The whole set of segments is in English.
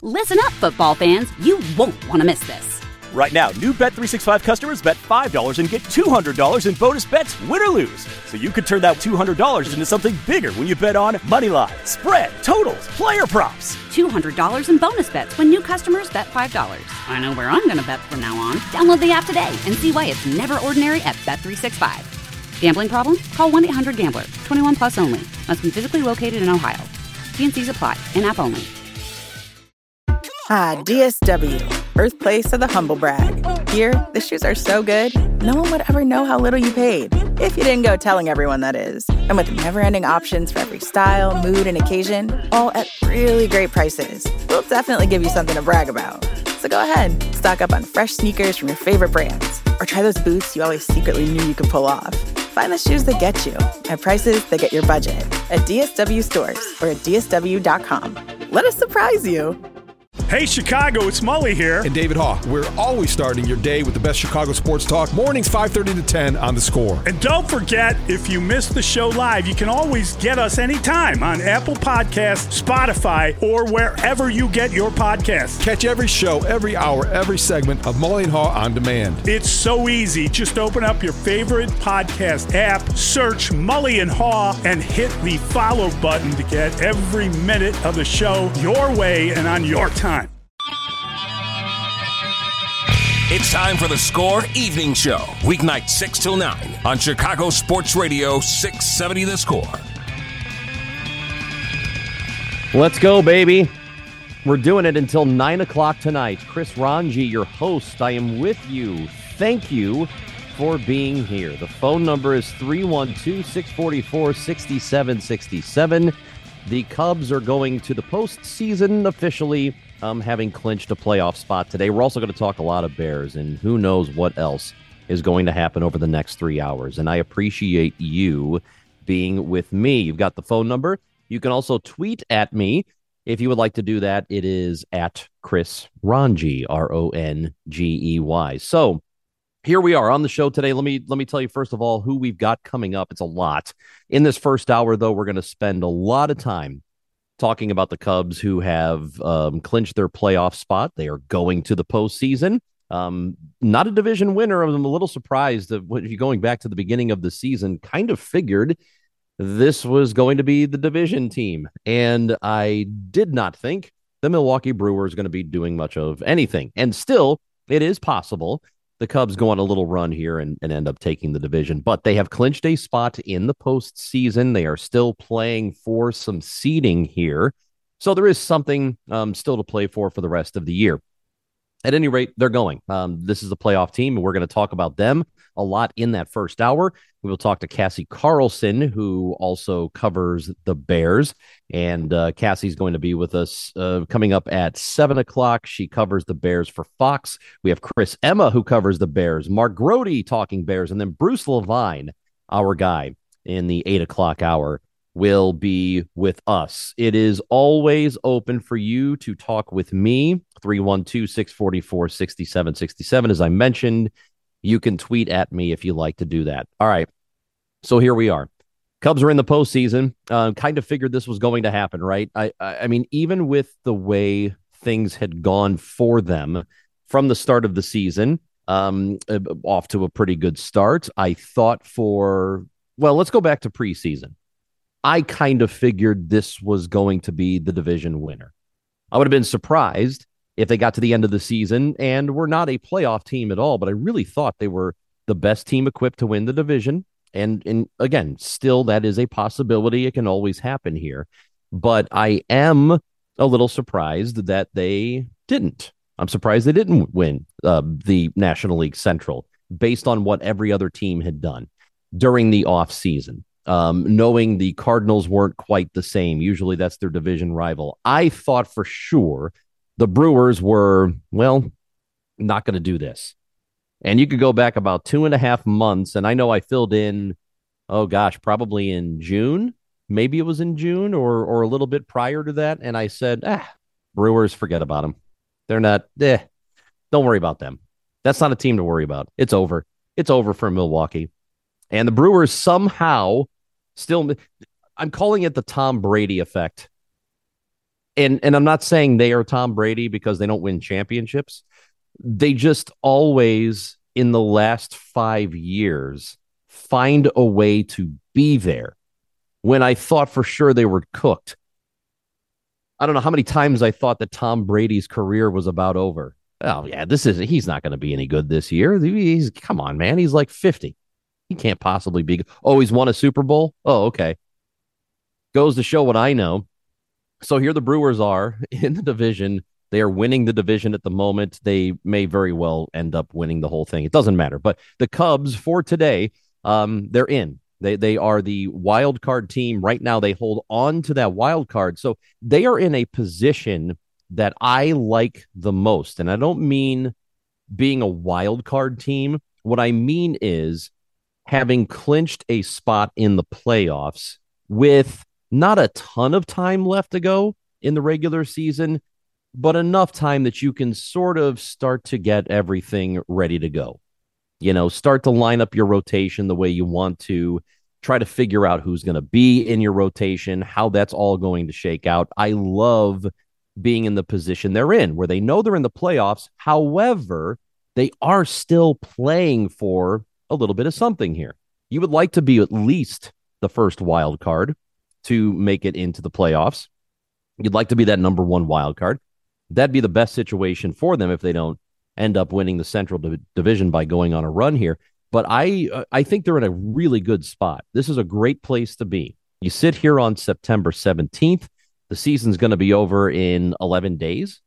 Listen up, football fans. You won't want to miss this. Right now, new Bet365 customers bet $5 and get $200 in bonus bets, win or lose. So you could turn that $200 into something bigger when you bet on money line, spread, totals, player props. $200 in bonus bets when new customers bet $5. I know where I'm going to bet from now on. Download the app today and see why it's never ordinary at Bet365. Gambling problem? Call 1-800-GAMBLER. 21 plus only. Must be physically located in Ohio. T&Cs apply. In-app only. Ah, DSW, birthplace of the humble brag. Here, the shoes are so good, no one would ever know how little you paid. If you didn't go telling everyone, that is. And with never-ending options for every style, mood, and occasion, all at really great prices, we'll definitely give you something to brag about. So go ahead, stock up on fresh sneakers from your favorite brands, or try those boots you always secretly knew you could pull off. Find the shoes that get you at prices that get your budget at DSW stores or at DSW.com. Let us surprise you. Hey, Chicago, it's Mully here. And David Haugh. We're always starting your day with the best Chicago sports talk. Mornings 5:30 to 10 on The Score. And don't forget, if you missed the show live, you can always get us anytime on Apple Podcasts, Spotify, or wherever you get your podcasts. Catch every show, every hour, every segment of Mully and Haugh on demand. It's so easy. Just open up your favorite podcast app, search Mully and Haugh, and hit the follow button to get every minute of the show your way and on your time. It's time for the Score Evening Show, weeknight 6 till 9 on Chicago Sports Radio 670 The Score. Let's go, baby. We're doing it until 9 o'clock tonight. Chris Ranji, your host. I am with you. Thank you for being here. The phone number is 312-644-6767. The Cubs are going to the postseason officially, having clinched a playoff spot today. We're also going to talk a lot of Bears, and who knows what else is going to happen over the next 3 hours. And I appreciate you being with me. You've got the phone number. You can also tweet at me if you would like to do that. It is at Chris Ranji, Rongey. So here we are on the show today. Let me tell you, first of all, who we've got coming up. It's a lot. In this first hour, though, we're going to spend a lot of time talking about the Cubs, who have clinched their playoff spot. They are going to the postseason. Not a division winner. I'm a little surprised that going back to the beginning of the season, kind of figured this was going to be the division team. And I did not think the Milwaukee Brewers are going to be doing much of anything. And still, it is possible the Cubs go on a little run here and end up taking the division. But they have clinched a spot in the postseason. They are still playing for some seeding here. So there is something still to play for the rest of the year. At any rate, they're going. This is a playoff team, and we're going to talk about them a lot in that first hour. We will talk to Cassie Carlson, who also covers the Bears. And Cassie's going to be with us coming up at 7 o'clock. She covers the Bears for Fox. We have Chris Emma, who covers the Bears. Mark Grody talking Bears. And then Bruce Levine, our guy, in the 8 o'clock hour, will be with us. It is always open for you to talk with me. 312-644-6767. As I mentioned, you can tweet at me if you like to do that. All right. So here we are. Cubs are in the postseason. Kind of figured this was going to happen, right? I mean, even with the way things had gone for them from the start of the season, off to a pretty good start. I thought let's go back to preseason. I kind of figured this was going to be the division winner. I would have been surprised if they got to the end of the season and were not a playoff team at all, but I really thought they were the best team equipped to win the division. And again, still, that is a possibility. It can always happen here. But I am a little surprised that they didn't. I'm surprised they didn't win the National League Central based on what every other team had done during the offseason. Knowing the Cardinals weren't quite the same. Usually that's their division rival. I thought for sure the Brewers were, not going to do this. And you could go back about 2.5 months, and I know I filled in, probably in June. Maybe it was in June or a little bit prior to that. And I said, Brewers, forget about them. They're not, don't worry about them. That's not a team to worry about. It's over. It's over for Milwaukee. And the Brewers somehow still, I'm calling it the Tom Brady effect. And I'm not saying they are Tom Brady because they don't win championships. They just always, in the last 5 years, find a way to be there when I thought for sure they were cooked. I don't know how many times I thought that Tom Brady's career was about over. Oh, yeah, he's not going to be any good this year. Come on, man. He's like 50. He can't possibly be. Oh, he's won a Super Bowl? Oh, okay. Goes to show what I know. So here the Brewers are in the division. They are winning the division at the moment. They may very well end up winning the whole thing. It doesn't matter. But the Cubs for today, they're in. They are the wild card team right now. They hold on to that wild card. So they are in a position that I like the most. And I don't mean being a wild card team. What I mean is having clinched a spot in the playoffs with not a ton of time left to go in the regular season, but enough time that you can sort of start to get everything ready to go. Start to line up your rotation the way you want to, try to figure out who's going to be in your rotation, how that's all going to shake out. I love being in the position they're in, where they know they're in the playoffs. However, they are still playing for a little bit of something here. You would like to be at least the first wild card to make it into the playoffs. You'd like to be that number one wild card. That'd be the best situation for them if they don't end up winning the Central Division by going on a run here. But I think they're in a really good spot. This is a great place to be. You sit here on September 17th. The season's going to be over in 11 days.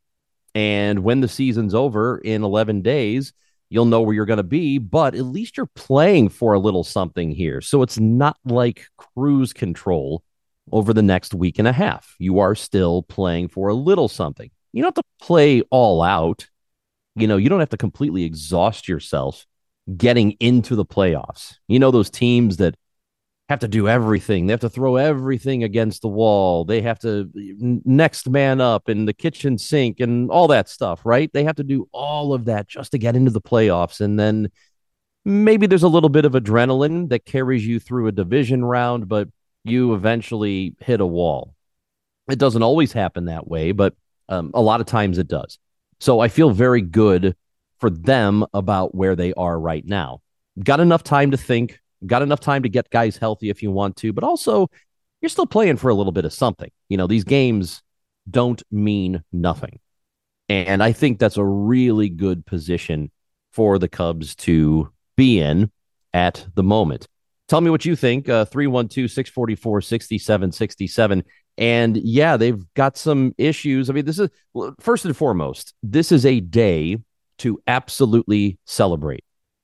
And when the season's over in 11 days, you'll know where you're going to be, but at least you're playing for a little something here. So it's not like cruise control over the next week and a half. You are still playing for a little something. You don't have to play all out. You don't have to completely exhaust yourself getting into the playoffs. Those teams that have to do everything. They have to throw everything against the wall. They have to next man up in the kitchen sink and all that stuff, right? They have to do all of that just to get into the playoffs. And then maybe there's a little bit of adrenaline that carries you through a division round, but you eventually hit a wall. It doesn't always happen that way, but a lot of times it does. So I feel very good for them about where they are right now. Got enough time to think, got enough time to get guys healthy if you want to, but also you're still playing for a little bit of something. These games don't mean nothing. And I think that's a really good position for the Cubs to be in at the moment. Tell me what you think, 312-644-6767. And yeah, they've got some issues. I mean, this is, first and foremost, this is a day to absolutely celebrate.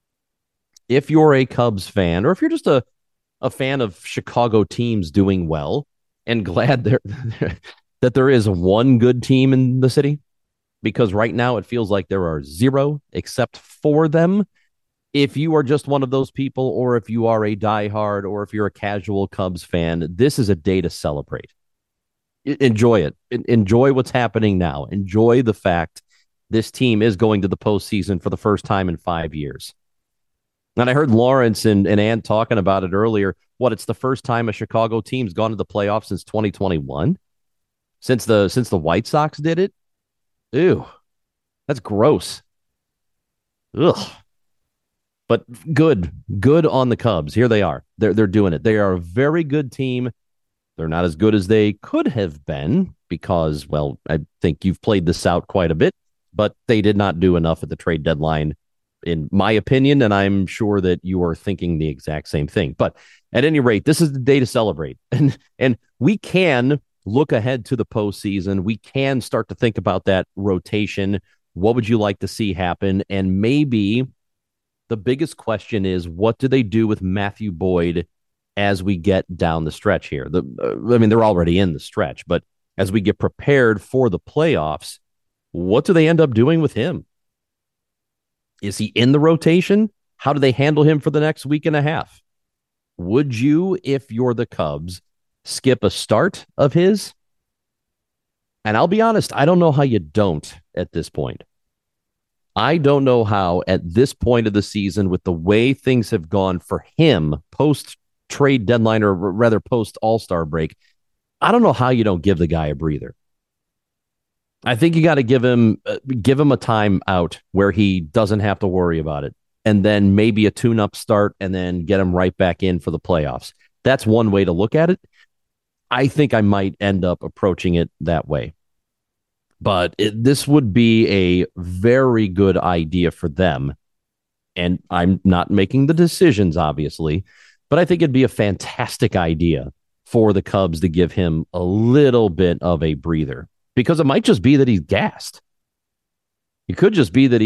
If you're a Cubs fan, or if you're just a fan of Chicago teams doing well, and glad that there is one good team in the city, because right now it feels like there are zero except for them. If you are just one of those people, or if you are a diehard, or if you're a casual Cubs fan, this is a day to celebrate. Enjoy it. Enjoy what's happening now. Enjoy the fact this team is going to the postseason for the first time in 5 years. And I heard Lawrence and Ann talking about it earlier. It's the first time a Chicago team's gone to the playoffs since 2021? Since the White Sox did it? Ew. That's gross. Ugh. But good on the Cubs. Here they are. They're doing it. They are a very good team. They're not as good as they could have been because, well, I think you've played this out quite a bit, but they did not do enough at the trade deadline, in my opinion, and I'm sure that you are thinking the exact same thing. But at any rate, this is the day to celebrate. And we can look ahead to the postseason. We can start to think about that rotation. What would you like to see happen? And maybe the biggest question is, what do they do with Matthew Boyd as we get down the stretch here? They're already in the stretch, but as we get prepared for the playoffs, what do they end up doing with him? Is he in the rotation? How do they handle him for the next week and a half? Would you, if you're the Cubs, skip a start of his? And I'll be honest, I don't know how you don't at this point. I don't know how at this point of the season, with the way things have gone for him post-trade deadline, or rather post-All-Star break, I don't know how you don't give the guy a breather. I think you got to give him a time out where he doesn't have to worry about it. And then maybe a tune-up start and then get him right back in for the playoffs. That's one way to look at it. I think I might end up approaching it that way. But this would be a very good idea for them. And I'm not making the decisions, obviously, but I think it'd be a fantastic idea for the Cubs to give him a little bit of a breather, because it might just be that he's gassed. It could just be that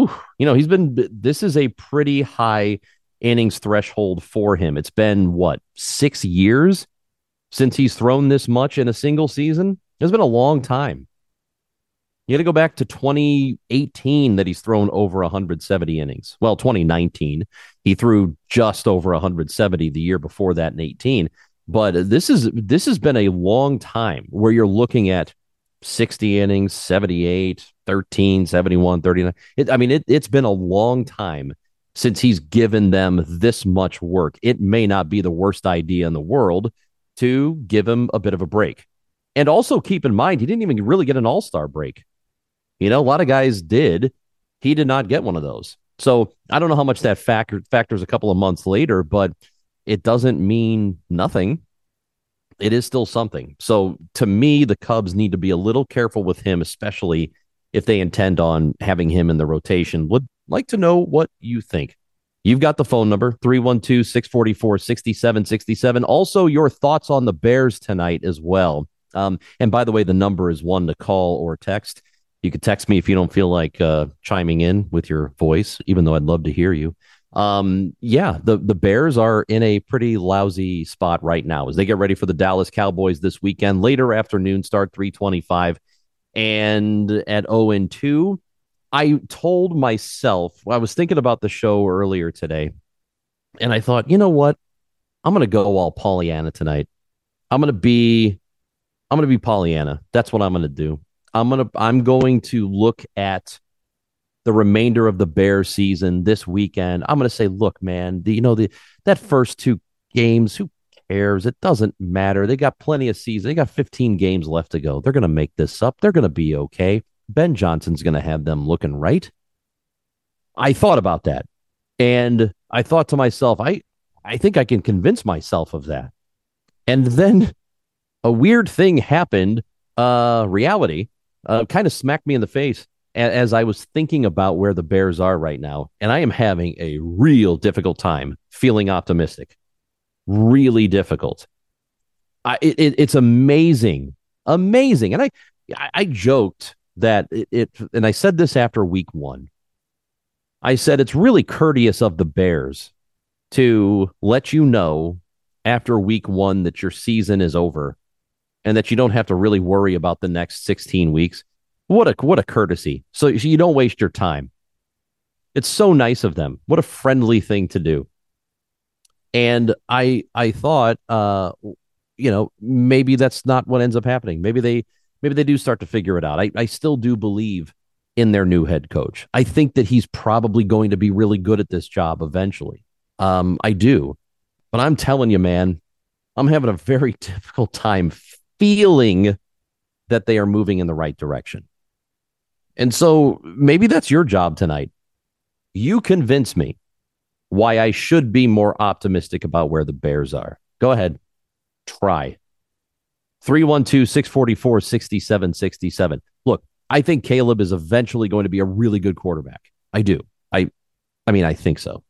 this is a pretty high innings threshold for him. It's been, 6 years since he's thrown this much in a single season? It's been a long time. You got to go back to 2018 that he's thrown over 170 innings. Well, 2019, he threw just over 170 the year before that in 18. But this has been a long time where you're looking at 60 innings, 78, 13, 71, 39. It's been a long time since he's given them this much work. It may not be the worst idea in the world to give him a bit of a break. And also keep in mind, he didn't even really get an all-star break. A lot of guys did. He did not get one of those. So I don't know how much that factors a couple of months later, but it doesn't mean nothing. It is still something. So to me, the Cubs need to be a little careful with him, especially if they intend on having him in the rotation. Would like to know what you think. You've got the phone number, 312-644-6767. Also, your thoughts on the Bears tonight as well. And by the way, the number is one to call or text. You could text me if you don't feel like chiming in with your voice, even though I'd love to hear you. The Bears are in a pretty lousy spot right now as they get ready for the Dallas Cowboys this weekend. Later afternoon start, 3:25. And at 0-2, I told myself, I was thinking about the show earlier today, and I thought, you know what? I'm going to go all Pollyanna tonight. I'm going to be Pollyanna. That's what I'm going to do. I'm going to look at the remainder of the Bears season this weekend. I'm going to say, look, man, that first two games, who cares? It doesn't matter. They got plenty of season. They got 15 games left to go. They're going to make this up. They're going to be okay. Ben Johnson's going to have them looking right. I thought about that, and I thought to myself, I think I can convince myself of that. And then a weird thing happened. Reality kind of smacked me in the face as I was thinking about where the Bears are right now, and I am having a real difficult time feeling optimistic. Really difficult. It's amazing. And I joked that and I said this after week one. I said it's really courteous of the Bears to let you know after week one that your season is over and that you don't have to really worry about the next 16 weeks. What a courtesy. So you don't waste your time. It's so nice of them. What a friendly thing to do. And I thought, maybe that's not what ends up happening. Maybe they do start to figure it out. I still do believe in their new head coach. I think that he's probably going to be really good at this job eventually. I do. But I'm telling you, man, I'm having a very difficult time feeling that they are moving in the right direction. And so maybe that's your job tonight. You convince me why I should be more optimistic about where the Bears are. Go ahead. Try. 312-644-6767. Look, I think Caleb is eventually going to be a really good quarterback. I do. I think so.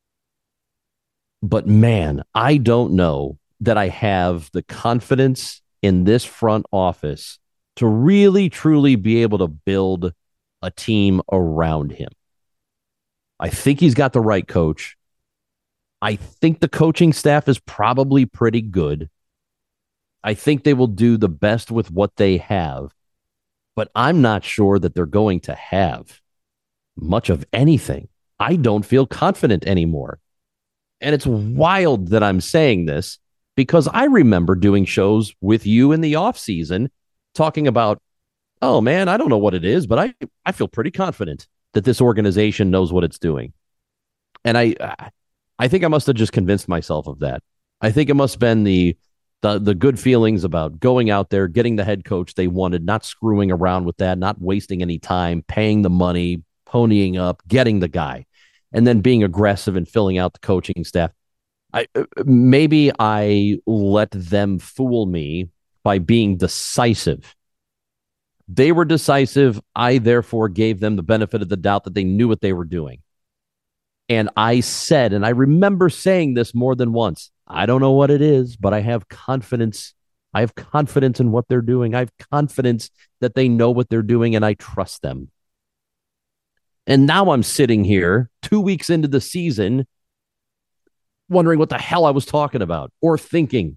But man, I don't know that I have the confidence in this front office to really, truly be able to build a team around him. I think he's got the right coach. I think the coaching staff is probably pretty good. I think they will do the best with what they have, but I'm not sure that they're going to have much of anything. I don't feel confident anymore. And it's wild that I'm saying this because I remember doing shows with you in the off season talking about, oh man, I don't know what it is, but I feel pretty confident that this organization knows what it's doing. And I think I must have just convinced myself of that. I think it must have been the The good feelings about going out there, getting the head coach they wanted, not screwing around with that, not wasting any time, paying the money, ponying up, getting the guy, and then being aggressive and filling out the coaching staff. Maybe I let them fool me by being decisive. They were decisive. I therefore gave them the benefit of the doubt that they knew what they were doing. And I said, and I remember saying this more than once, I don't know what it is, but I have confidence. I have confidence in what they're doing. I have confidence that they know what they're doing, and I trust them. And now I'm sitting here 2 weeks into the season wondering what the hell I was talking about or thinking.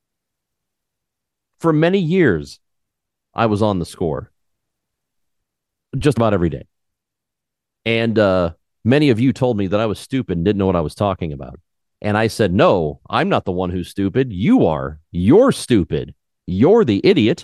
For many years, I was on the Score just about every day. And many of you told me that I was stupid and didn't know what I was talking about. And I said, no, I'm not the one who's stupid. You are. You're stupid. You're the idiot.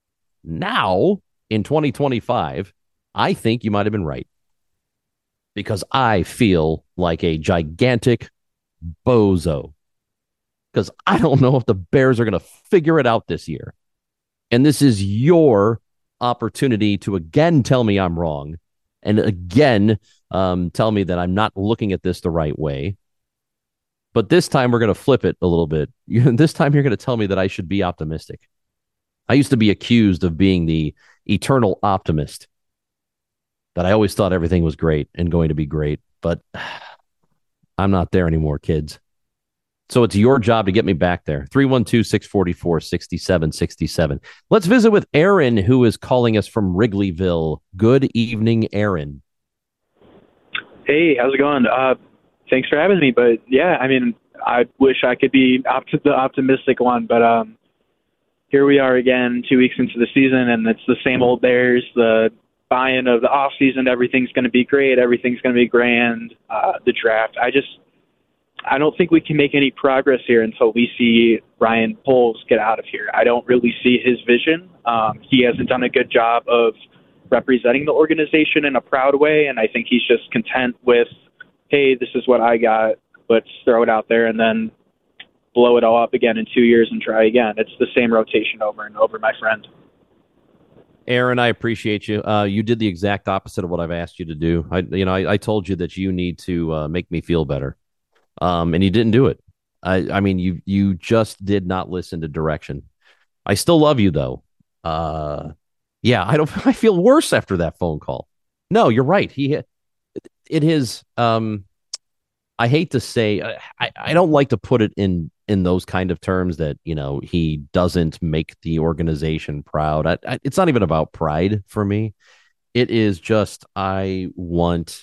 Now, in 2025, I think you might have been right. Because I feel like a gigantic bozo. Because I don't know if the Bears are going to figure it out this year. And this is your opportunity to again tell me I'm wrong. And again, tell me that I'm not looking at this the right way. But this time we're going to flip it a little bit. This time you're going to tell me that I should be optimistic. I used to be accused of being the eternal optimist, that I always thought everything was great and going to be great. But I'm not there anymore, kids. So it's your job to get me back there. 312-644-6767. Let's visit with Aaron, who is calling us from Wrigleyville. Good evening, Aaron. Hey, how's it going? Thanks for having me. But yeah, I mean, I wish I could be the optimistic one, but here we are again 2 weeks into the season, and it's the same old Bears. The buy-in of the offseason, everything's going to be great, everything's going to be grand. The draft, I don't think we can make any progress here until we see Ryan Poles get out of here. I don't really see his vision. He hasn't done a good job of representing the organization in a proud way, and I think he's just content with, hey, this is what I got, let's throw it out there and then blow it all up again in 2 years and try again. It's the same rotation over and over, my friend. Aaron, I appreciate you. You did the exact opposite of what I've asked you to do. I told you that you need to make me feel better, and you didn't do it. I mean, you just did not listen to direction. I still love you, though. Yeah, I feel worse after that phone call. No, you're right. It is. I hate to say, I don't like to put it in those kind of terms that, he doesn't make the organization proud. It's not even about pride for me. It is just, I want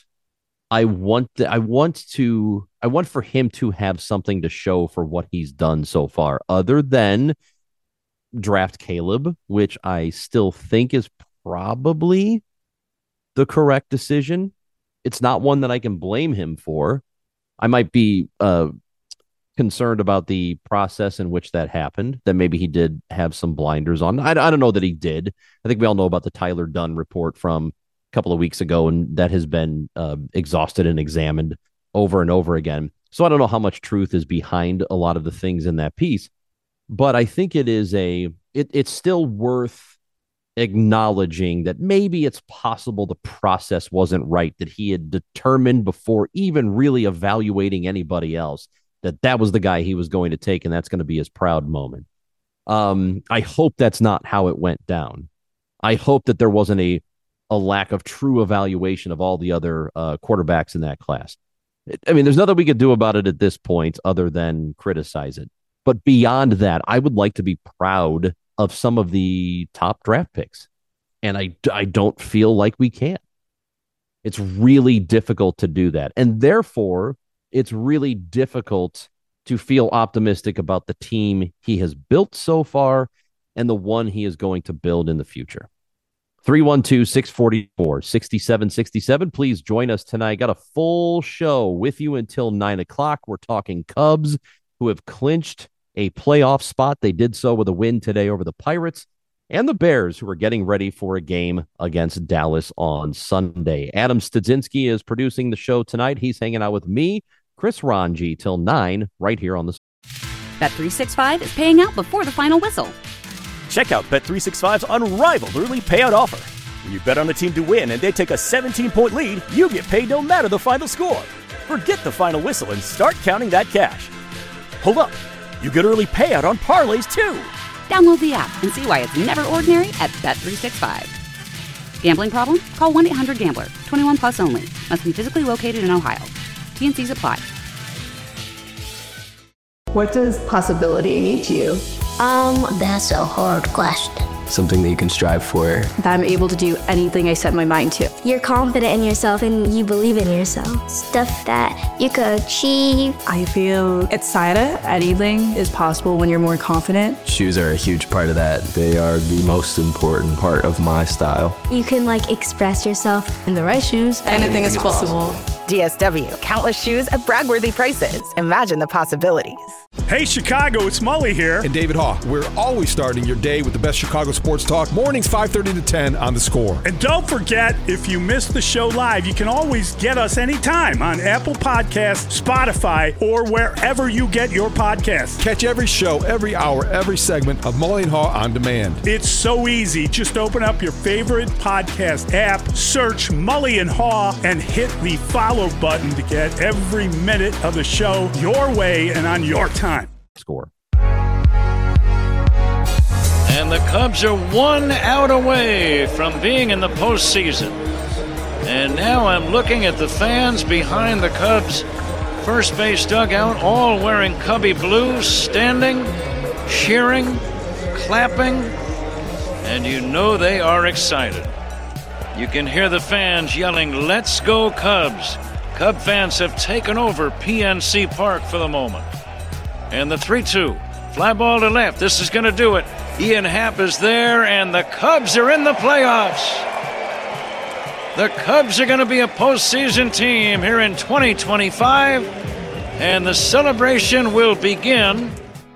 for him to have something to show for what he's done so far, other than draft Caleb, which I still think is probably the correct decision. It's not one that I can blame him for. I might be concerned about the process in which that happened, that maybe he did have some blinders on. I don't know that he did. I think we all know about the Tyler Dunn report from a couple of weeks ago, and that has been exhausted and examined over and over again. So I don't know how much truth is behind a lot of the things in that piece, but I think it is it's still worth acknowledging that maybe it's possible the process wasn't right, that he had determined before even really evaluating anybody else that was the guy he was going to take, and that's going to be his proud moment. I hope that's not how it went down. I hope that there wasn't a lack of true evaluation of all the other quarterbacks in that class. I mean, there's nothing we could do about it at this point other than criticize it. But beyond that, I would like to be proud of some of the top draft picks. And I don't feel like we can. It's really difficult to do that. And therefore, it's really difficult to feel optimistic about the team he has built so far and the one he is going to build in the future. 312-644-6767. Please join us tonight. Got a full show with you until 9 o'clock. We're talking Cubs, who have clinched a playoff spot. They did so with a win today over the Pirates, and the Bears, who are getting ready for a game against Dallas on Sunday. Adam Studzinski is producing the show tonight. He's hanging out with me, Chris Ranji, till 9 right here on the Bet365 is paying out before the final whistle. Check out Bet365's unrivaled early payout offer. When you bet on a team to win and they take a 17-point lead, you get paid no matter the final score. Forget the final whistle and start counting that cash. Hold up. You get early payout on parlays, too. Download the app and see why it's never ordinary at Bet365. Gambling problem? Call 1-800-GAMBLER. 21 plus only. Must be physically located in Ohio. T&Cs apply. What does possibility mean to you? That's a hard question. Something that you can strive for. That I'm able to do anything I set my mind to. You're confident in yourself and you believe in yourself. Stuff that you could achieve. I feel excited. Anything is possible when you're more confident. Shoes are a huge part of that. They are the most important part of my style. You can express yourself. In the right shoes, anything is possible. DSW, countless shoes at brag-worthy prices. Imagine the possibilities. Hey, Chicago, it's Mully here. And David Haw. We're always starting your day with the best Chicago sports talk. Mornings 5:30 to 10 on The Score. And don't forget, if you missed the show live, you can always get us anytime on Apple Podcasts, Spotify, or wherever you get your podcasts. Catch every show, every hour, every segment of Mully and Haw on demand. It's so easy. Just open up your favorite podcast app, search Mully and Haw, and hit the follow button to get every minute of the show your way and on your time. Score. And the Cubs are 1 out away from being in the postseason. And now I'm looking at the fans behind the Cubs first base dugout, all wearing Cubby blue, standing, cheering, clapping, and you know they are excited. You can hear the fans yelling, "Let's go Cubs!" Cub fans have taken over PNC Park for the moment. And the 3-2, fly ball to left. This is going to do it. Ian Happ is there, and the Cubs are in the playoffs. The Cubs are going to be a postseason team here in 2025, and the celebration will begin.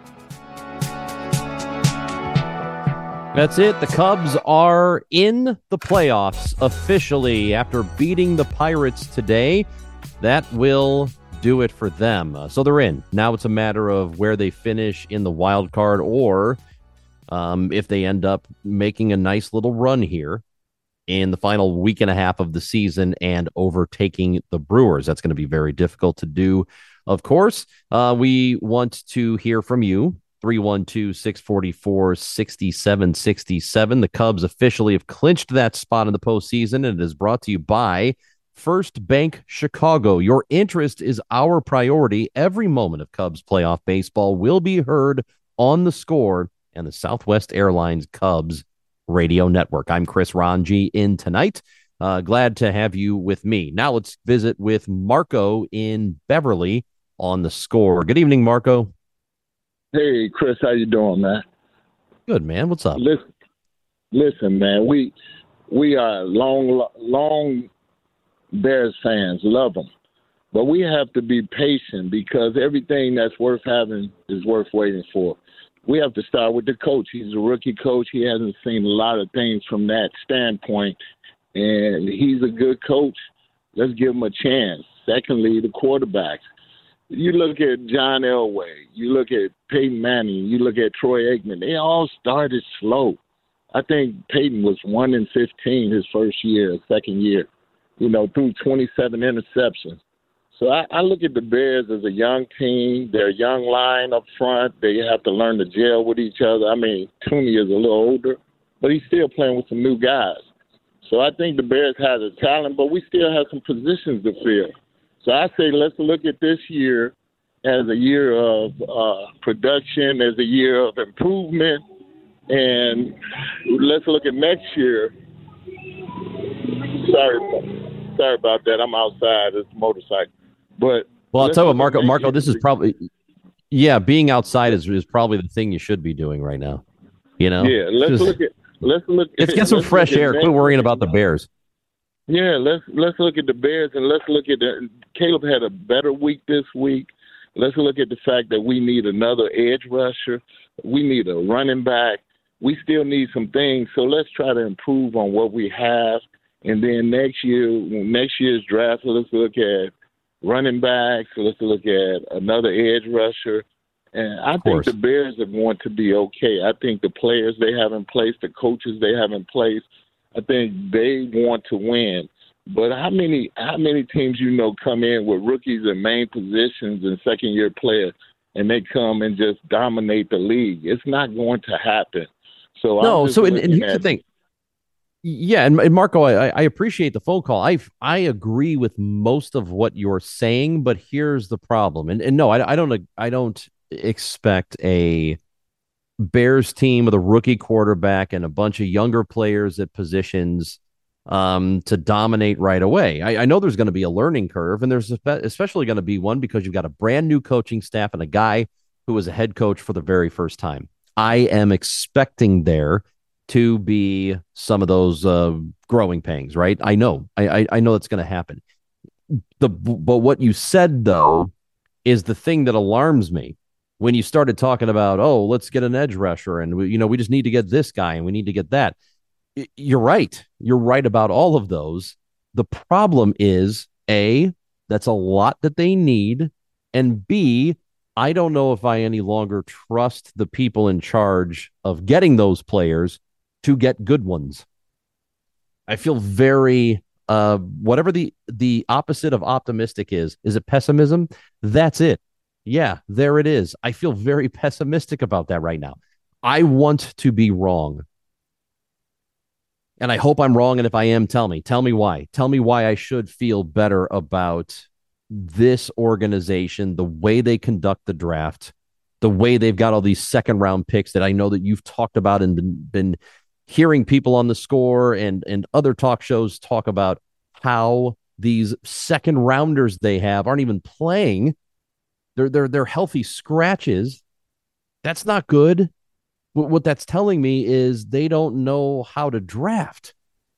That's it. The Cubs are in the playoffs officially after beating the Pirates today. That will do it for them. So they're in. Now it's a matter of where they finish in the wild card, or if they end up making a nice little run here in the final week and a half of the season and overtaking the Brewers. That's going to be very difficult to do. Of course, we want to hear from you. 312-644-6767. The Cubs officially have clinched that spot in the postseason, and it is brought to you by First Bank Chicago. Your interest is our priority. Every moment of Cubs playoff baseball will be heard on The Score and the Southwest Airlines Cubs radio network. I'm Chris Ranji in tonight. Glad to have you with me. Now let's visit with Marco in Beverly on The Score. Good evening, Marco. Hey, Chris, how you doing, man? Good, man. What's up? Listen, man, we are long Bears fans, love them. But we have to be patient because everything that's worth having is worth waiting for. We have to start with the coach. He's a rookie coach. He hasn't seen a lot of things from that standpoint, and he's a good coach. Let's give him a chance. Secondly, the quarterbacks. You look at John Elway, you look at Peyton Manning, you look at Troy Aikman. They all started slow. I think Peyton was 1-15 his first year, second year, through 27 interceptions. So I look at the Bears as a young team. They're a young line up front. They have to learn to gel with each other. I mean, Tooney is a little older, but he's still playing with some new guys. So I think the Bears have the talent, but we still have some positions to fill. So I say let's look at this year as a year of production, as a year of improvement, and let's look at next year. Sorry about that. I'm outside. It's a motorcycle. But I'll tell you what, Marco, this is probably, being outside is probably the thing you should be doing right now. Yeah, let's get some fresh air. Quit worrying about the Bears. Yeah, let's look at the Bears, and let's look at Caleb had a better week this week. Let's look at the fact that we need another edge rusher. We need a running back. We still need some things. So let's try to improve on what we have. And then next year's draft, let's look at running backs. Let's look at another edge rusher. And I think the Bears are going to be okay. I think the players they have in place, the coaches they have in place, I think they want to win. But how many teams come in with rookies in main positions and second-year players, and they come and just dominate the league? It's not going to happen. So and here's the thing. Yeah, and Marco, I appreciate the phone call. I agree with most of what you're saying, but here's the problem. And no, I don't expect a Bears team with a rookie quarterback and a bunch of younger players at positions to dominate right away. I know there's going to be a learning curve, and there's especially going to be one because you've got a brand new coaching staff and a guy who was a head coach for the very first time. I am expecting there to be some of those growing pains, right? I know that's going to happen. But what you said, though, is the thing that alarms me. When you started talking about, let's get an edge rusher, and we just need to get this guy, and we need to get that. You're right. You're right about all of those. The problem is, A, that's a lot that they need, and B, I don't know if I any longer trust the people in charge of getting those players to get good ones. I feel very, whatever the opposite of optimistic is it pessimism? That's it. Yeah, there it is. I feel very pessimistic about that right now. I want to be wrong. And I hope I'm wrong. And if I am, tell me why. Tell me why I should feel better about this organization, the way they conduct the draft, the way they've got all these second round picks that I know that you've talked about and been hearing people on the Score and other talk shows talk about how these second rounders they have aren't even playing. They're healthy scratches. That's not good. What that's telling me is they don't know how to draft.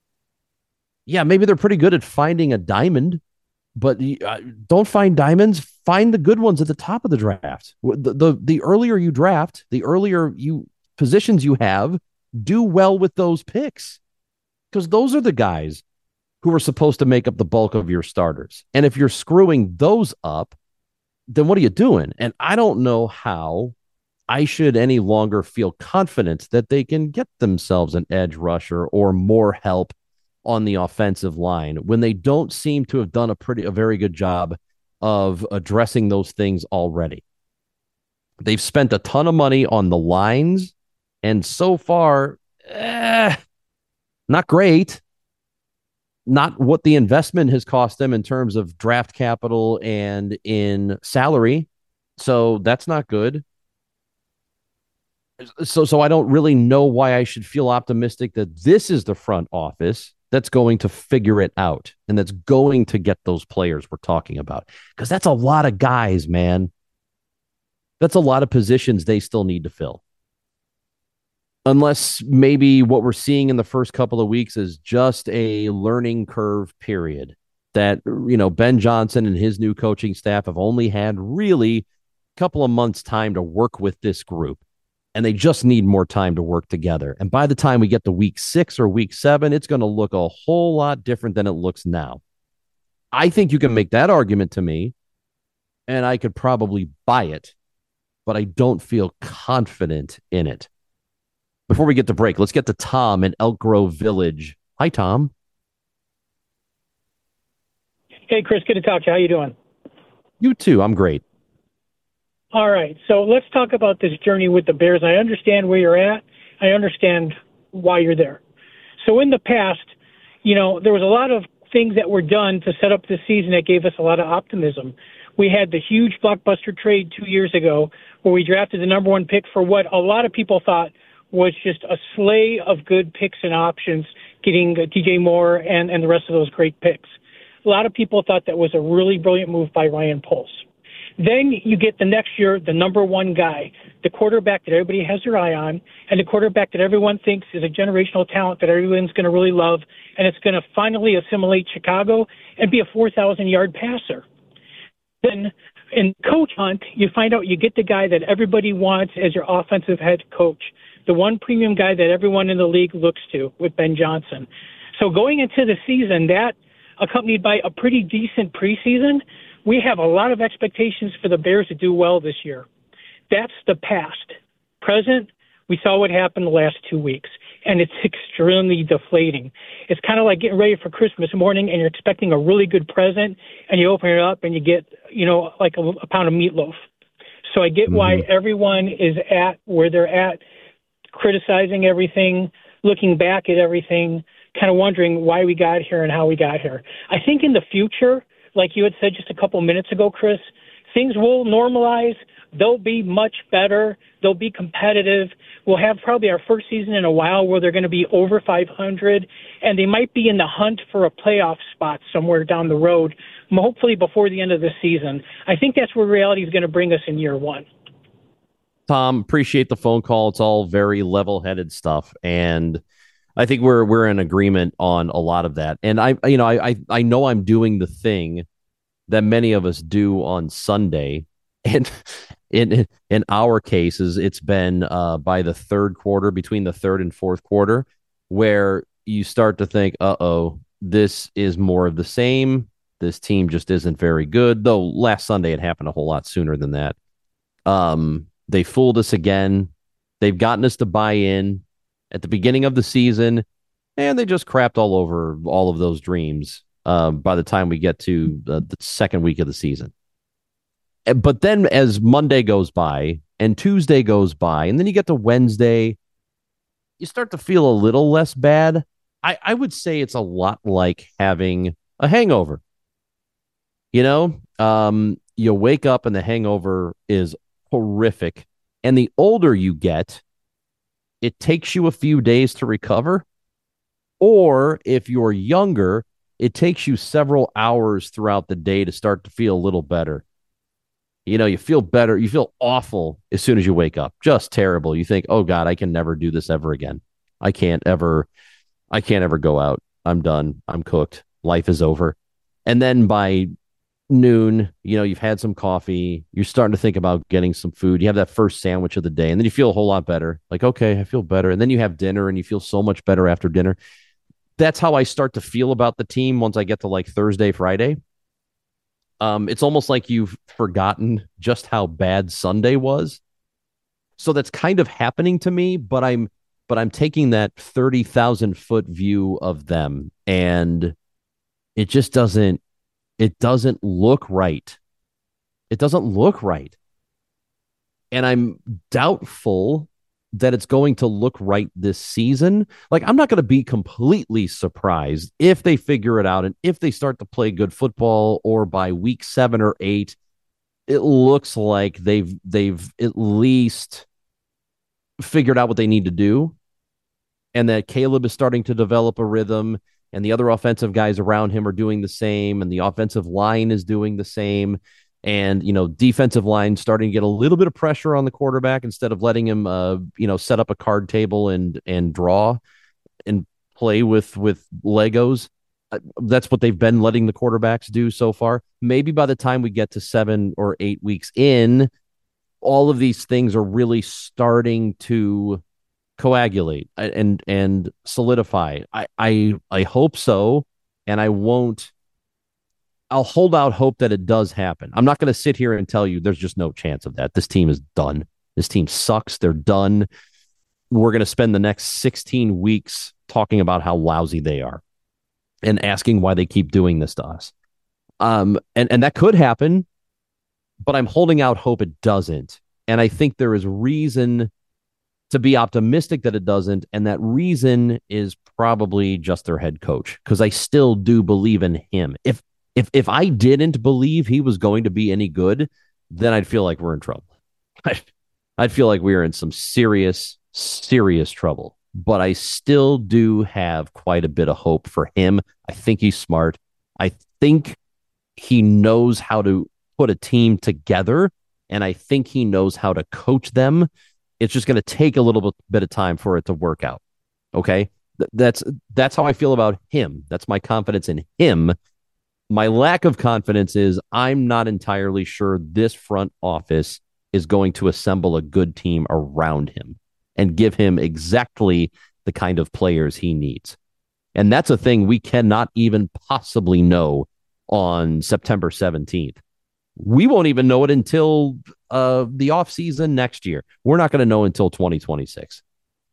Yeah, maybe they're pretty good at finding a diamond, but don't find diamonds. Find the good ones at the top of the draft. The earlier you draft, the earlier positions you have, do well with those picks, because those are the guys who are supposed to make up the bulk of your starters. And if you're screwing those up, then what are you doing? And I don't know how I should any longer feel confident that they can get themselves an edge rusher or more help on the offensive line when they don't seem to have done a very good job of addressing those things already. They've spent a ton of money on the lines, and so far, not great. Not what the investment has cost them in terms of draft capital and in salary. So that's not good. So I don't really know why I should feel optimistic that this is the front office that's going to figure it out and that's going to get those players we're talking about. Because that's a lot of guys, man. That's a lot of positions they still need to fill. Unless maybe what we're seeing in the first couple of weeks is just a learning curve period that, Ben Johnson and his new coaching staff have only had really a couple of months' time to work with this group. And they just need more time to work together. And by the time we get to week 6 or week 7, it's going to look a whole lot different than it looks now. I think you can make that argument to me, and I could probably buy it, but I don't feel confident in it. Before we get to break, let's get to Tom in Elk Grove Village. Hi, Tom. Hey, Chris. Good to talk to you. How you doing? You too. I'm great. All right. So let's talk about this journey with the Bears. I understand where you're at. I understand why you're there. So in the past, there was a lot of things that were done to set up this season that gave us a lot of optimism. We had the huge blockbuster trade 2 years ago where we drafted the number 1 pick for what a lot of people thought was just a slew of good picks and options, getting DJ Moore and the rest of those great picks. A lot of people thought that was a really brilliant move by Ryan Poles. Then you get the next year, the number 1 guy, the quarterback that everybody has their eye on, and the quarterback that everyone thinks is a generational talent that everyone's going to really love, and it's going to finally assimilate Chicago and be a 4,000-yard passer. Then in coach hunt, you find out you get the guy that everybody wants as your offensive head coach, the one premium guy that everyone in the league looks to with Ben Johnson. So going into the season, that accompanied by a pretty decent preseason, we have a lot of expectations for the Bears to do well this year. That's the past. Present, we saw what happened the last 2 weeks, and it's extremely deflating. It's kind of like getting ready for Christmas morning, and you're expecting a really good present, and you open it up, and you get, like a pound of meatloaf. So I get why everyone is at where they're at, criticizing everything, looking back at everything, kind of wondering why we got here and how we got here. I think in the future, like you had said just a couple minutes ago, Chris, things will normalize. They'll be much better. They'll be competitive. We'll have probably our first season in a while where they're going to be over 500, and they might be in the hunt for a playoff spot somewhere down the road, hopefully before the end of the season. I think that's where reality is going to bring us in year one. Tom, appreciate the phone call. It's all very level-headed stuff, and I think we're in agreement on a lot of that. And I know I'm doing the thing that many of us do on Sunday, and in our cases, it's been by the third quarter, between the third and fourth quarter, where you start to think, this is more of the same. This team just isn't very good. Though last Sunday it happened a whole lot sooner than that. They fooled us again. They've gotten us to buy in at the beginning of the season, and they just crapped all over all of those dreams by the time we get to the second week of the season. But then as Monday goes by and Tuesday goes by, and then you get to Wednesday, you start to feel a little less bad. I would say it's a lot like having a hangover. You wake up and the hangover is horrific. And the older you get, it takes you a few days to recover. Or if you're younger, it takes you several hours throughout the day to start to feel a little better. You feel better. You feel awful as soon as you wake up. Just terrible. You think, oh God, I can never do this ever again. I can't ever go out. I'm done. I'm cooked. Life is over. And then by noon, you've had some coffee. You're starting to think about getting some food. You have that first sandwich of the day, and then you feel a whole lot better. Like, okay, I feel better. And then you have dinner, and you feel so much better after dinner. That's how I start to feel about the team once I get to like Thursday, Friday. It's almost like you've forgotten just how bad Sunday was. So that's kind of happening to me, but I'm taking that 30,000 foot view of them, and it just doesn't look right. It doesn't look right. And I'm doubtful that it's going to look right this season. Like, I'm not going to be completely surprised if they figure it out and if they start to play good football, or by week 7 or 8, it looks like they've at least figured out what they need to do, and that Caleb is starting to develop a rhythm, and the other offensive guys around him are doing the same, and the offensive line is doing the same. And, defensive line starting to get a little bit of pressure on the quarterback instead of letting him, set up a card table and draw and play with Legos. That's what they've been letting the quarterbacks do so far. Maybe by the time we get to 7 or 8 weeks in, all of these things are really starting to coagulate and solidify. I hope so, and I'll hold out hope that it does happen. I'm not going to sit here and tell you there's just no chance of that. This team is done. This team sucks. They're done. We're going to spend the next 16 weeks talking about how lousy they are and asking why they keep doing this to us. And that could happen, but I'm holding out hope it doesn't. And I think there is reason to be optimistic that it doesn't. And that reason is probably just their head coach, because I still do believe in him. If I didn't believe he was going to be any good, then I'd feel like we're in trouble. I'd feel like we are in some serious, serious trouble. But I still do have quite a bit of hope for him. I think he's smart. I think he knows how to put a team together, and I think he knows how to coach them. It's just going to take a little bit of time for it to work out. Okay? That's how I feel about him. That's my confidence in him. My lack of confidence is I'm not entirely sure this front office is going to assemble a good team around him and give him exactly the kind of players he needs. And that's a thing we cannot even possibly know on September 17th. We won't even know it until the offseason next year. We're not going to know until 2026.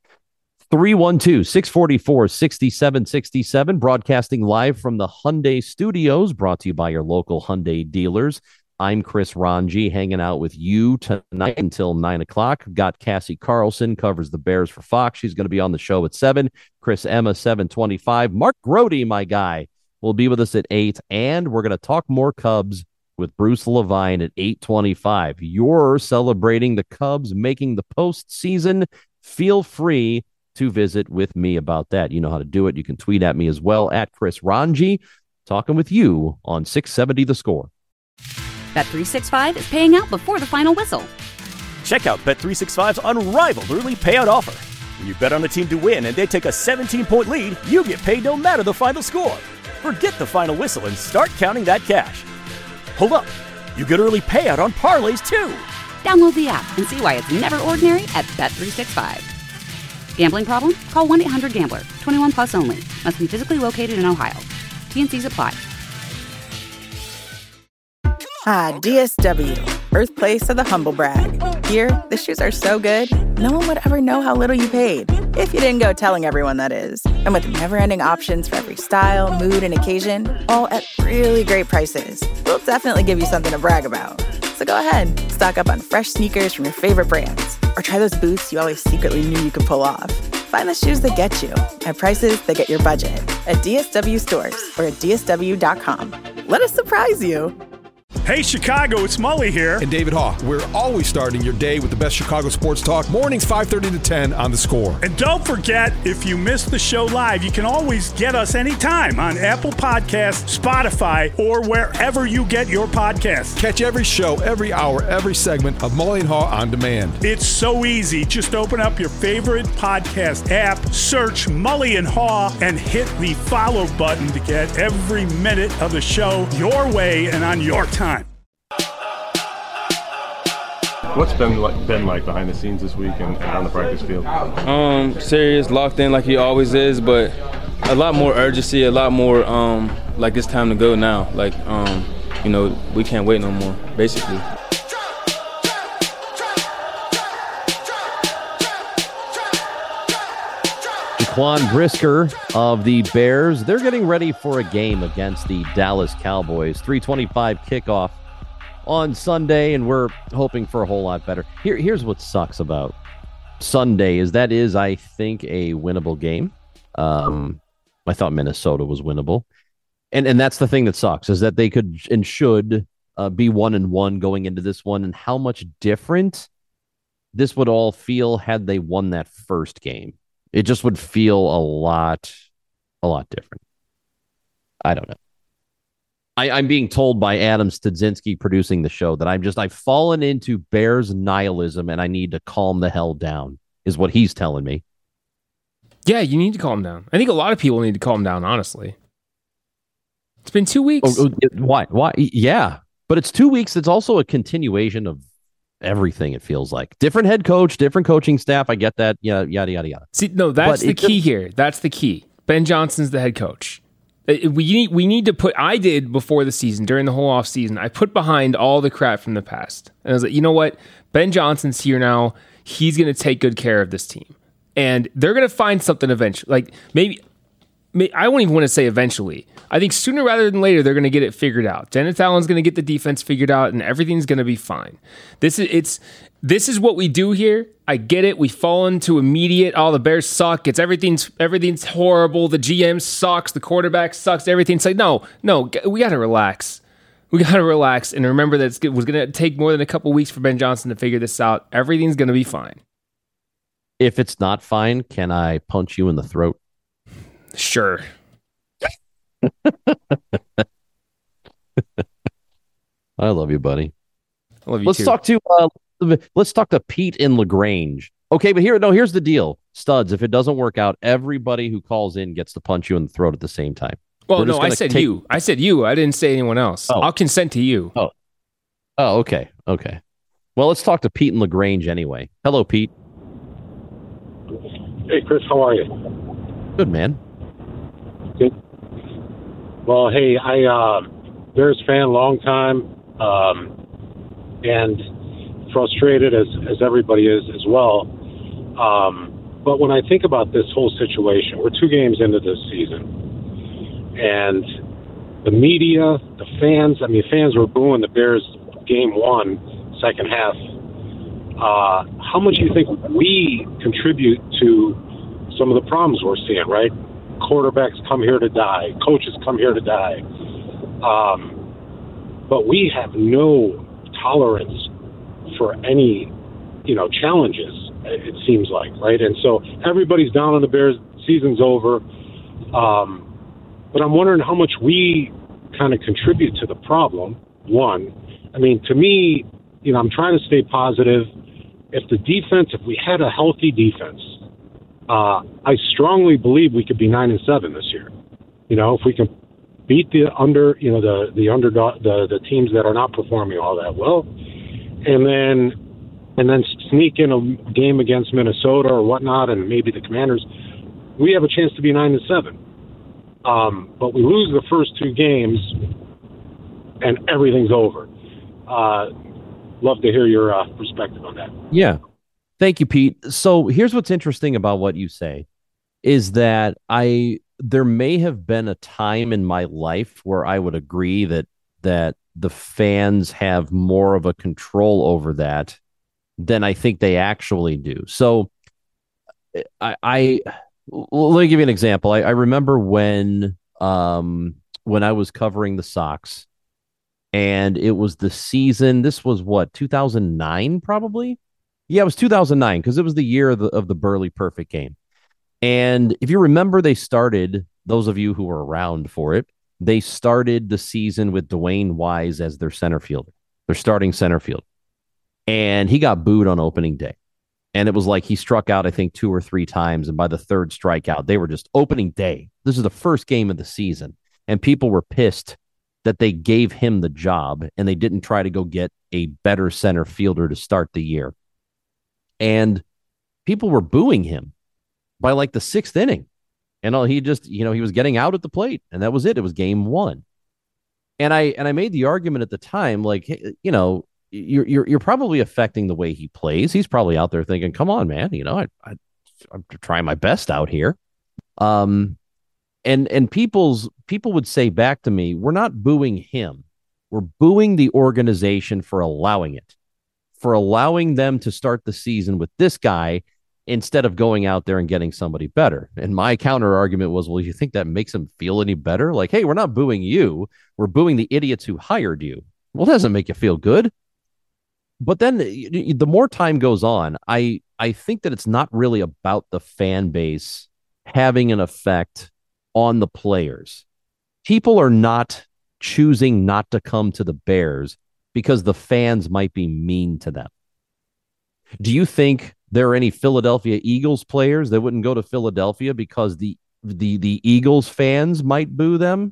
312-644-6767, broadcasting live from the Hyundai Studios, brought to you by your local Hyundai dealers. I'm Chris Ranji, hanging out with you tonight until 9 o'clock. Got Cassie Carlson, covers the Bears for Fox. She's going to be on the show at 7. Chris Emma, 7:25. Mark Grody, my guy, will be with us at 8. And we're going to talk more Cubs with Bruce Levine at 8:25. You're celebrating the Cubs making the postseason. Feel free to visit with me about that. You know how to do it. You can tweet at me as well, at Chris Ranji. Talking with you on 670 The Score. Bet365 is paying out before the final whistle. Check out Bet365's unrivaled early payout offer. When you bet on a team to win and they take a 17-point lead, you get paid no matter the final score. Forget the final whistle and start counting that cash. Hold up. You get early payout on parlays, too. Download the app and see why it's never ordinary at Bet365. Gambling problem? Call 1-800-GAMBLER. 21 plus only. Must be physically located in Ohio. T&Cs apply. DSW, birthplace of the humble brag. Here, the shoes are so good, no one would ever know how little you paid. If you didn't go telling everyone, that is. And with never-ending options for every style, mood, and occasion, all at really great prices, we'll definitely give you something to brag about. So go ahead, stock up on fresh sneakers from your favorite brands, or try those boots you always secretly knew you could pull off. Find the shoes that get you at prices that get your budget at DSW stores or at DSW.com. Let us surprise you. Hey, Chicago, it's Mully here. And David Haugh. We're always starting your day with the best Chicago sports talk. Mornings 5:30 to 10 on The Score. And don't forget, if you missed the show live, you can always get us anytime on Apple Podcasts, Spotify, or wherever you get your podcasts. Catch every show, every hour, every segment of Mully and Haugh on demand. It's so easy. Just open up your favorite podcast app, search Mully and Haugh, and hit the follow button to get every minute of the show your way and on your time. What's been like behind the scenes this week and on the practice field? Serious, locked in like he always is, but a lot more urgency, a lot more like it's time to go now. Like we can't wait no more, basically. Jaquan Brisker of the Bears, they're getting ready for a game against the Dallas Cowboys. 3:25 kickoff on Sunday, and we're hoping for a whole lot better. Here's what sucks about Sunday is, I think, a winnable game. I thought Minnesota was winnable. And that's the thing that sucks, is that they could and should be 1-1 going into this one, and how much different this would all feel had they won that first game. It just would feel a lot different. I don't know. I'm being told by Adam Studzinski producing the show that I've fallen into Bears nihilism and I need to calm the hell down, is what he's telling me. Yeah, you need to calm down. I think a lot of people need to calm down, honestly. It's been 2 weeks. Why? Yeah, but it's 2 weeks. It's also a continuation of everything, it feels like. Different head coach, different coaching staff. I get that. Yeah, yada, yada, yada. See, no, that's the key here. That's the key. Ben Johnson's the head coach. We need to put, I did before the season, during the whole off season, I put behind all the crap from the past. And I was like, you know what? Ben Johnson's here now. He's going to take good care of this team. And they're going to find something eventually. Like maybe I won't even want to say eventually. I think sooner rather than later, they're going to get it figured out. Dennis Allen's going to get the defense figured out, and everything's going to be fine. This is what we do here. I get it. We fall into immediate, the Bears suck. Everything's horrible. The GM sucks. The quarterback sucks. Everything's like, no, we got to relax. We got to relax and remember that it was going to take more than a couple weeks for Ben Johnson to figure this out. Everything's going to be fine. If it's not fine, can I punch you in the throat? Sure. I love you, buddy. I love you Let's too. Let's talk to Pete in LaGrange. Okay, but here's the deal. Studs, if it doesn't work out, everybody who calls in gets to punch you in the throat at the same time. Well, no, I said you. I said you. I didn't say anyone else. I'll consent to you. Oh, okay. Well, let's talk to Pete in LaGrange anyway. Hello, Pete. Hey, Chris, how are you? Good, man. Good. Well, hey, I Bears fan, long time. and frustrated as everybody is as well. But when I think about this whole situation, we're 2 games into this season, and the media, the fans, fans were booing the Bears game 1, second half. How much do you think we contribute to some of the problems we're seeing, right? Quarterbacks come here to die. Coaches come here to die. But we have no tolerance for any, challenges, it seems like, right? And so everybody's down on the Bears. Season's over. But I'm wondering how much we kind of contribute to the problem, one. To me, I'm trying to stay positive. If we had a healthy defense, I strongly believe we could be 9-7 this year. If we can beat the underdog, the teams that are not performing all that well, and then sneak in a game against Minnesota or whatnot, and maybe the Commanders, we have a chance to be 9-7. But we lose the first 2 games, and everything's over. Love to hear your perspective on that. Yeah. Thank you, Pete. So here's what's interesting about what you say is that there may have been a time in my life where I would agree that the fans have more of a control over that than I think they actually do. So let me give you an example. I remember when I was covering the Sox, and it was the season. This was 2009, probably. Yeah, it was 2009 because it was the year of the Burley Perfect game. And if you remember, they started, those of you who were around for it, they started the season with Dwayne Wise as their center fielder, their starting center field. And he got booed on opening day. And it was like he struck out, I think, 2 or 3 times. And by the 3rd strikeout, they were just opening day. This is the first game of the season. And people were pissed that they gave him the job and they didn't try to go get a better center fielder to start the year. And people were booing him by like the 6th inning. And he just, he was getting out at the plate, and that was it. It was game 1. And I made the argument at the time, like, hey, you're probably affecting the way he plays. He's probably out there thinking, come on, man, I'm trying my best out here. And people would say back to me, we're not booing him. We're booing the organization for allowing it, for allowing them to start the season with this guy instead of going out there and getting somebody better. And my counter argument was, well, you think that makes him feel any better? Like, hey, we're not booing you. We're booing the idiots who hired you. Well, that doesn't make you feel good. But then the more time goes on, I think that it's not really about the fan base having an effect on the players. People are not choosing not to come to the Bears because the fans might be mean to them. Do you think there are any Philadelphia Eagles players that wouldn't go to Philadelphia because the Eagles fans might boo them?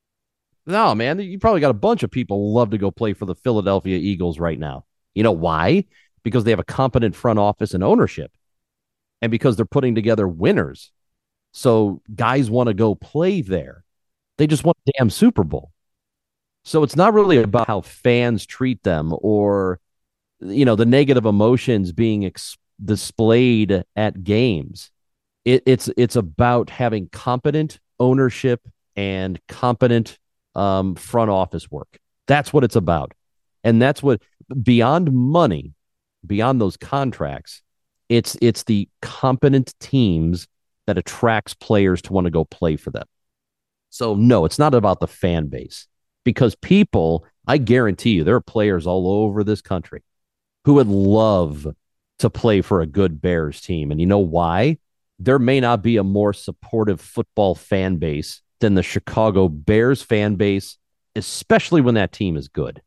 No, man, you probably got a bunch of people who love to go play for the Philadelphia Eagles right now. You know why? Because they have a competent front office and ownership, and because they're putting together winners. So guys want to go play there. They just want a damn Super Bowl. So it's not really about how fans treat them or, the negative emotions being displayed at games. It's about having competent ownership and competent front office work. That's what it's about. And that's what, beyond money, beyond those contracts, it's the competent teams that attracts players to want to go play for them. So no, it's not about the fan base, because people, I guarantee you, there are players all over this country who would love to play for a good Bears team. And you know why? There may not be a more supportive football fan base than the Chicago Bears fan base, especially when that team is good.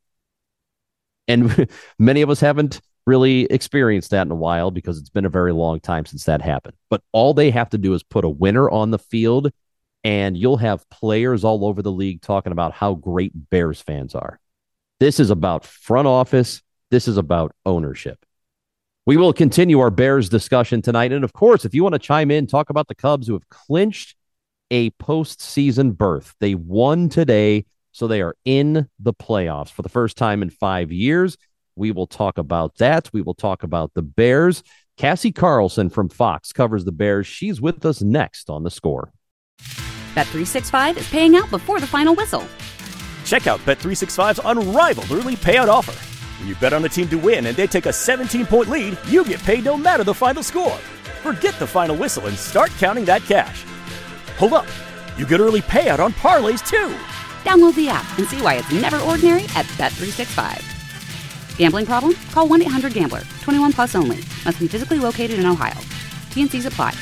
And many of us haven't really experienced that in a while because it's been a very long time since that happened. But all they have to do is put a winner on the field, and you'll have players all over the league talking about how great Bears fans are. This is about front office. This is about ownership. We will continue our Bears discussion tonight. And of course, if you want to chime in, talk about the Cubs who have clinched a postseason berth. They won today So they are in the playoffs for the first time in 5 years. We will talk about that. We will talk about the Bears. Cassie Carlson from Fox covers the Bears. She's with us next on The Score. Bet365 is paying out before the final whistle. Check out Bet365's unrivaled early payout offer. When you bet on a team to win and they take a 17-point lead, you get paid no matter the final score. Forget the final whistle and start counting that cash. Hold up. You get early payout on parlays, too. Download the app and see why it's never ordinary at Bet365. Gambling problem? Call 1-800-GAMBLER. 21 plus only. Must be physically located in Ohio. T&Cs apply.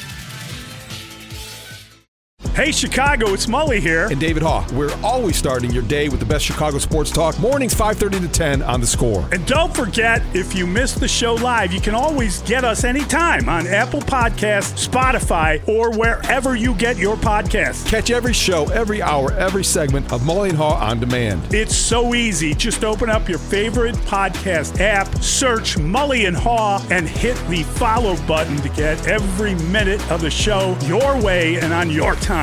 Hey, Chicago, it's Mully here. And David Haugh. We're always starting your day with the best Chicago sports talk. Mornings 5:30 to 10 on The Score. And don't forget, if you missed the show live, you can always get us anytime on Apple Podcasts, Spotify, or wherever you get your podcasts. Catch every show, every hour, every segment of Mully and Haugh on demand. It's so easy. Just open up your favorite podcast app, search Mully and Haugh, and hit the follow button to get every minute of the show your way and on your time.